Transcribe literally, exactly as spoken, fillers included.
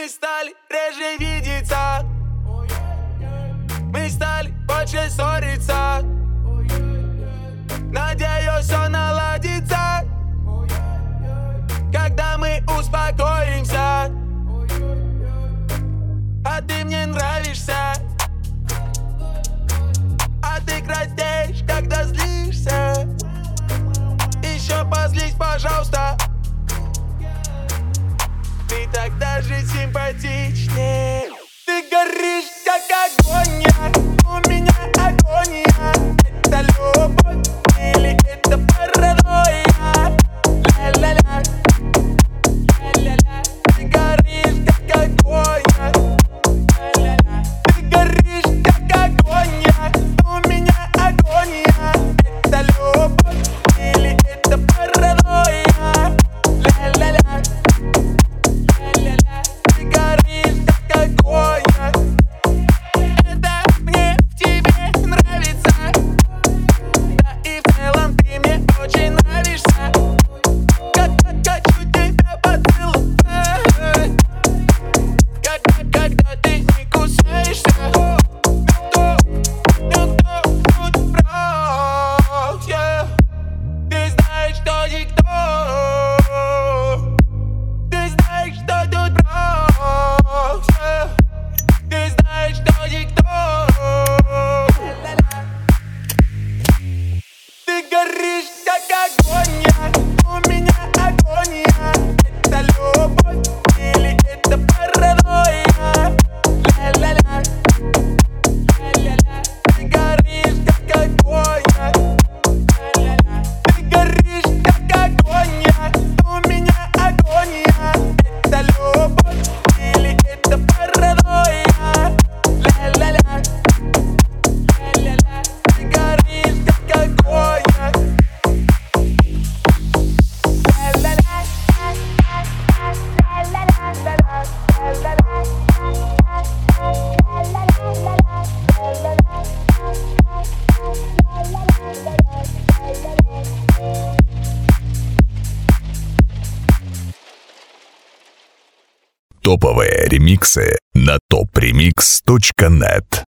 Мы стали реже видеться, мы стали больше ссориться. Надеюсь, все наладится, когда мы успокоимся. А ты мне нравишься, а ты краснеешь, когда злишься. Еще позлись, пожалуйста. Ты так даже симпатичнее. Ты горишь, как огонь, у меня агония. Это любовь или это паранойя? Ля-ля-ля, ля-ля-ля. Ты горишь, как огонь, ля-ля-ля. Ты горишь, как огонь, у меня агония. Это любовь или это паранойя? Ля-ля-ля. Ты горишь, как огонь. Это мне в тебе нравится. Да и в целом ты мне очень нравишься. Как, как хочу тебя поцеловать. Когда, когда ты не кусаешься. Никто, никто тут прав, yeah. Ты знаешь, что никто. Ты знаешь, что тут прав, yeah. Ты знаешь, что никто. Ты горишь, как огонь, у меня агония. Это любовь или это паранойя? Ля-ля-ля, ля-ля-ля. Ты горишь, как огонь, ля-ля-ля. Ты горишь, как огонь, у меня агония. Это любовь или это паранойя? Ля-ля-ля, ля-ля-ля. Ты горишь, как огонь. Топовые ремиксы на топ ремикс точка нет.